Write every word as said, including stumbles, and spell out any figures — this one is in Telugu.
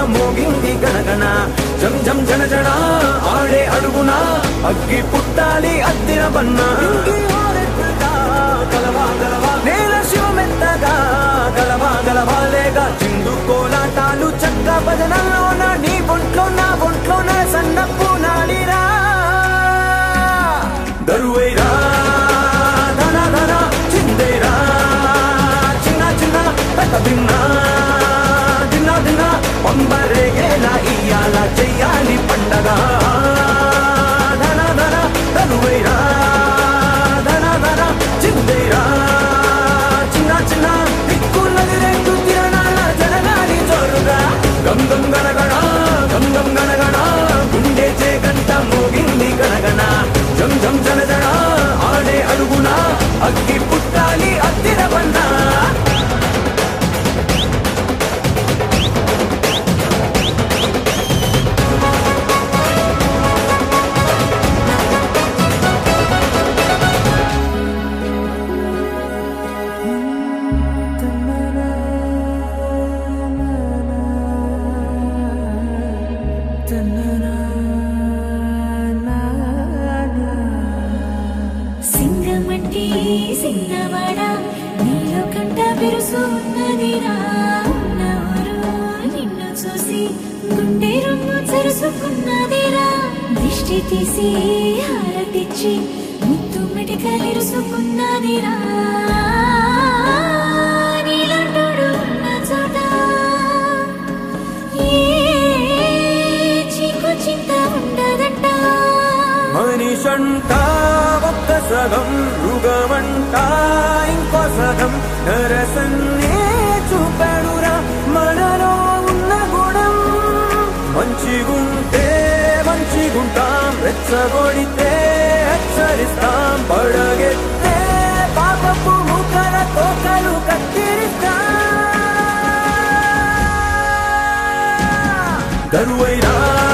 మోగింది గణగణ జం జం జన జన ఆడే అడుగున అగ్గి పుట్టాలి అద్దిన బన్నా గలవా గలవా నేల శివమెత్తగా గలవా గలవా లేగా చిందు కోలాటాలు చక్క భజనల్లోన నీ ఒంట్లో నా ఒంట్లోన సన్నప్పు నాడిరా దరువైరా ధన ధన చిందేరా చిన్న చిన్న పెద్ద భిన్న దిన్న దిన్న పంబరేగేలా ఇయ్యాల చెయ్యాలి పండగ ధన ధన దరువైరా ధన ధన చిందేరా చిన్న చిన్న దిక్కున్నది రెండు తిరణాల జనగాని జోరుగా గం గం గనగణ గం గం గనగణ గుండె చే గంట మోగింది గణగణ జం జం జన జన ఆడే అడుగున అగ్గి పుట్టాలి అద్దిన బన్నా సింగమంటి సింగవాడ నీలో కంట బిరుసు ఉన్నదిరా ఉన్నవారు నిన్ను చూసి గుండె రొమ్ము చరుసుకున్నదిరా దిష్టి తీసి హారతిచ్చి ముత్తు మెటికలిరుసుకున్నదిరా నీలంటోడు ఉన్న చోట ఏ చీకు చింత ఉండదంట మనిషంట ఒక్క సగం మృగమంట ఇంకో సగం నరసన్నే చూపాడురా మనలో ఉన్న గుణం మంచిగుంటే మంచిగుంటాం రెచ్చగొడితే హెచ్చరిస్తాం పడగెత్తే పాపపు ముఖర తోకలు కత్తిరిస్తాం దరువైరా